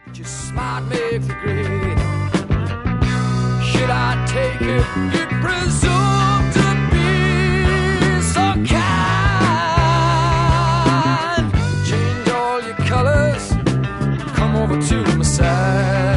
Just smart makes it great. Should I take it? You presume to be so kind. Change all your colors, come over to my side.